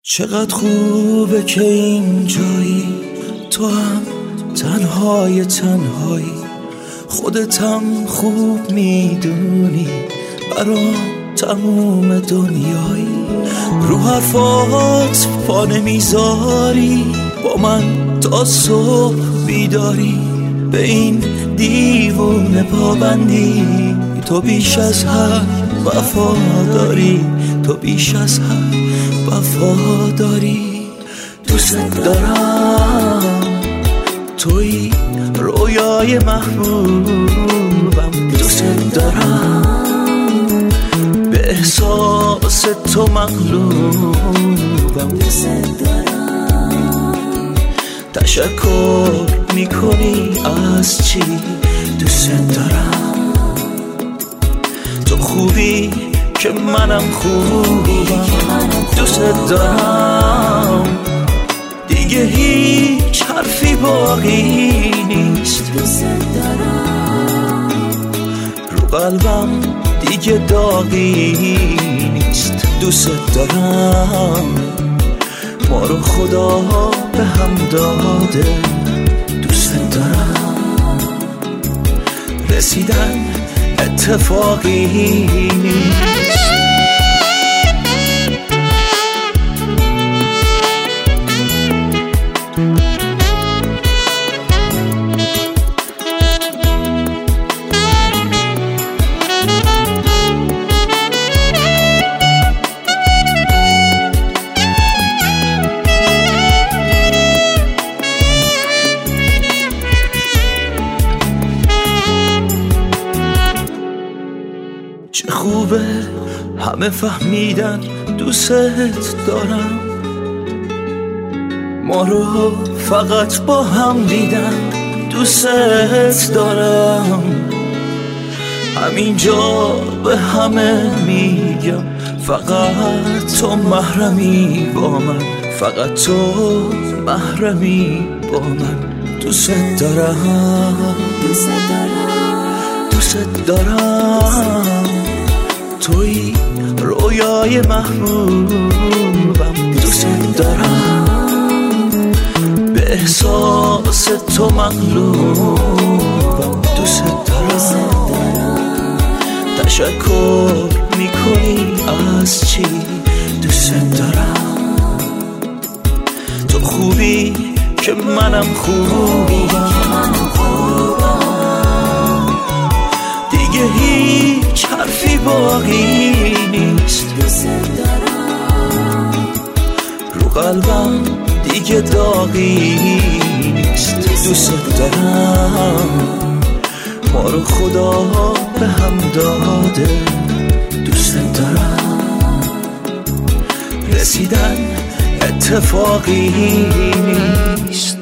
چقدر خوبه که اینجایی، تو هم تنهای تنهایی، خودتم خوب میدونی برام تموم دنیایی. رو حرفات پا نمیذاری، با من تا صبح بیداری، به این دیوونه پابندی. تو بیش از هر وفاداری، تو بیش از هر وفاداری. دوست دارم، توی رویای محبوبم. دوست دارم، به احساس تو مغلوبم. دوست دارم، تشکر میکنی از چی؟ دوست دارم، تو خوبی که منم خوبم. دوست دارم، دیگه هیچ حرفی باقی نیست. دوست دارم، رو قلبم دیگه داغی نیست. دوست دارم، ما رو خدا به هم داده. دوست دارم، رسیدن اتفاقی نیست. چه خوبه همه فهمیدن دوست دارم، ما رو فقط با هم دیدن. دوست دارم، همینجا به همه میگم، فقط تو محرمی با من، فقط تو محرمی با من. دوست دارم، دوست دارم، دوست دارم، توی رویای محبوبم. دوست دارم، به احساس تو مغلوبم. دوست دارم، تشکر میکنی از چی؟ دوست دارم، تو خوبی که منم خوبم. دیگه هیچ حرفی باقی نیست. دوست دارم، رو قلبم دیگه داغی نیست. دوست دارم، ما رو خدا به هم داده. دوست دارم، رسیدن اتفاقی نیست.